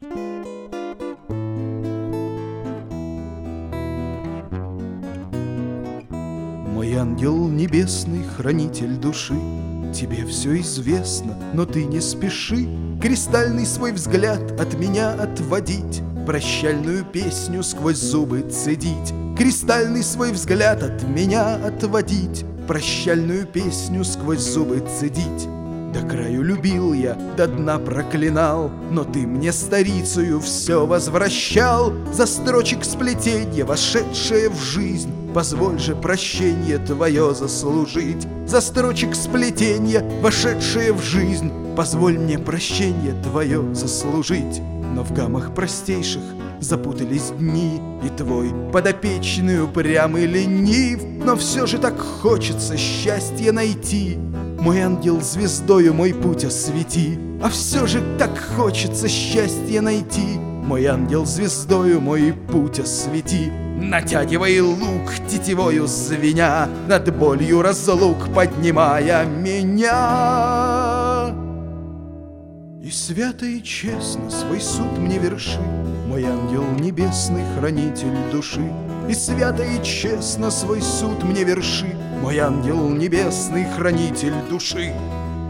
Мой ангел небесный, хранитель души, тебе все известно, но ты не спеши кристальный свой взгляд от меня отводить, прощальную песню сквозь зубы цедить. Кристальный свой взгляд от меня отводить, прощальную песню сквозь зубы цедить. До краю любил я, до дна проклинал, но ты мне старицею все возвращал. За строчек сплетенья, вошедшее в жизнь, позволь же прощение твое заслужить. За строчек сплетенья, вошедшее в жизнь, позволь мне прощение твое заслужить. Но в гаммах простейших запутались дни, и твой подопечный упрям и ленив, но все же так хочется счастье найти. Мой ангел звездою мой путь освети, а все же так хочется счастье найти. Мой ангел звездою мой путь освети. Натягивай лук тетивою звеня, над болью разлук поднимая меня. И свято и честно свой суд мне верши, мой ангел небесный, хранитель души. И свято и честно свой суд мне верши, мой ангел небесный, хранитель души.